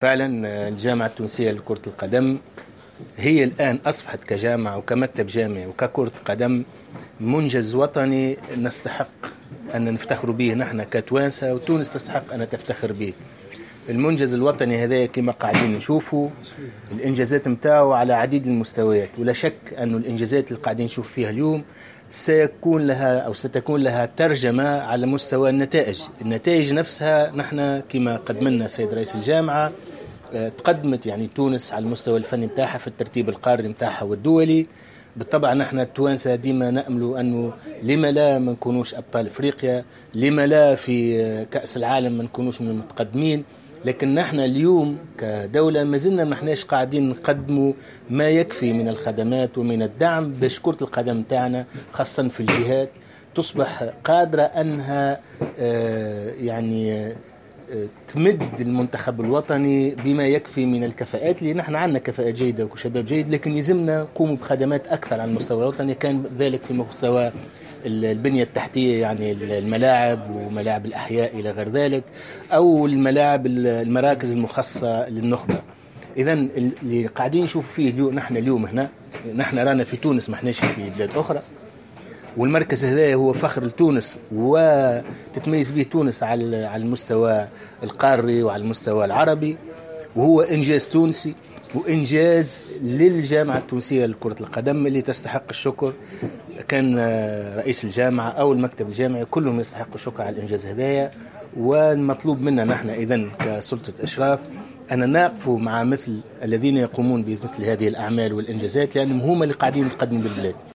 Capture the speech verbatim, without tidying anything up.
فعلا الجامعة التونسية لكرة القدم هي الآن أصبحت كجامعة وكمكتب جامعي وككرة قدم منجز وطني نستحق أن نفتخر به نحن كتوانسة، وتونس تستحق أن تفتخر به. المنجز الوطني هذا كما قاعدين نشوفوا الإنجازات متاعه على عديد المستويات، ولا شك أن الإنجازات اللي قاعدين نشوف فيها اليوم سيكون لها أو ستكون لها ترجمة على مستوى النتائج. النتائج نفسها نحن كما قدمنا سيد رئيس الجامعة تقدمت يعني تونس على المستوى الفني متاعها في الترتيب القاري متاعها والدولي. بالطبع نحن التوانسة ديما نأمل أنه لما لا ما نكونوش أبطال إفريقيا، لما لا في كأس العالم ما نكونوش من المتقدمين، لكن نحن اليوم كدولة ما زلنا ما احناش قاعدين نقدموا ما يكفي من الخدمات ومن الدعم باش كرة القدم تاعنا خاصة في الجهات تصبح قادرة أنها يعني تمد المنتخب الوطني بما يكفي من الكفاءات، اللي نحن عندنا كفاءات جيدة وشباب جيد، لكن يلزمنا نقوم بخدمات أكثر على المستوى الوطني، كان ذلك في مستوى البنية التحتية يعني الملاعب وملاعب الأحياء إلى غير ذلك، أو الملاعب المراكز المخصصة للنخبة. إذن اللي قاعدين نشوف فيه اليوم نحن اليوم هنا، نحن رانا في تونس ما احناش في بلاد أخرى، والمركز هذا هو فخر لتونس وتتميز به تونس على على المستوى القاري وعلى المستوى العربي، وهو إنجاز تونسي وإنجاز للجامعة التونسية لكرة القدم اللي تستحق الشكر. كان رئيس الجامعة أو المكتب الجامعي كلهم يستحقوا الشكر على الإنجاز هذايا. والمطلوب منا نحن إذن كسلطة إشراف أن نقف مع مثل الذين يقومون بمثل هذه الأعمال والإنجازات، لأنهم هم اللي قاعدين يقدموا بالبلاد.